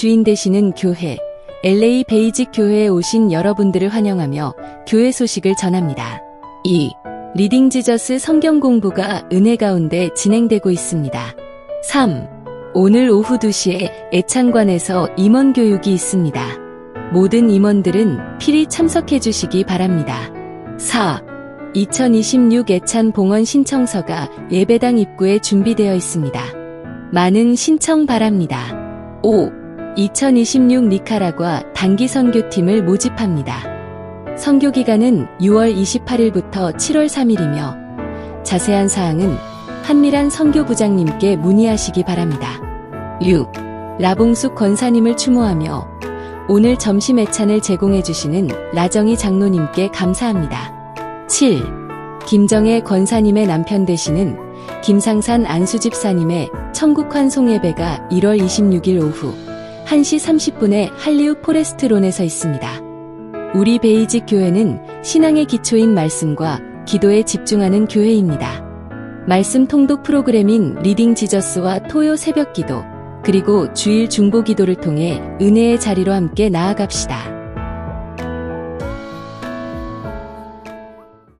주인 되시는 교회, LA 베이직 교회에 오신 여러분들을 환영하며 교회 소식을 전합니다. 2. 리딩 지저스 성경 공부가 은혜 가운데 진행되고 있습니다. 3. 오늘 오후 2시에 애창관에서 임원 교육이 있습니다. 모든 임원들은 필히 참석해 주시기 바랍니다. 4. 2026 애찬 봉헌 신청서가 예배당 입구에 준비되어 있습니다. 많은 신청 바랍니다. 5. 2026 니카라과 단기 선교팀을 모집합니다. 선교 기간은 6월 28일부터 7월 3일이며 자세한 사항은 한미란 선교부장님께 문의하시기 바랍니다. 6. 라봉숙 권사님을 추모하며 오늘 점심 애찬을 제공해 주시는 라정희 장로님께 감사합니다. 7. 김정혜 권사님의 남편 되시는 김상산 안수집사님의 천국 환송 예배가 1월 26일 오후 1시 30분에 할리우 포레스트론에서 있습니다. 우리 베이직 교회는 신앙의 기초인 말씀과 기도에 집중하는 교회입니다. 말씀 통독 프로그램인 리딩 지저스와 토요 새벽 기도, 그리고 주일 중보 기도를 통해 은혜의 자리로 함께 나아갑시다.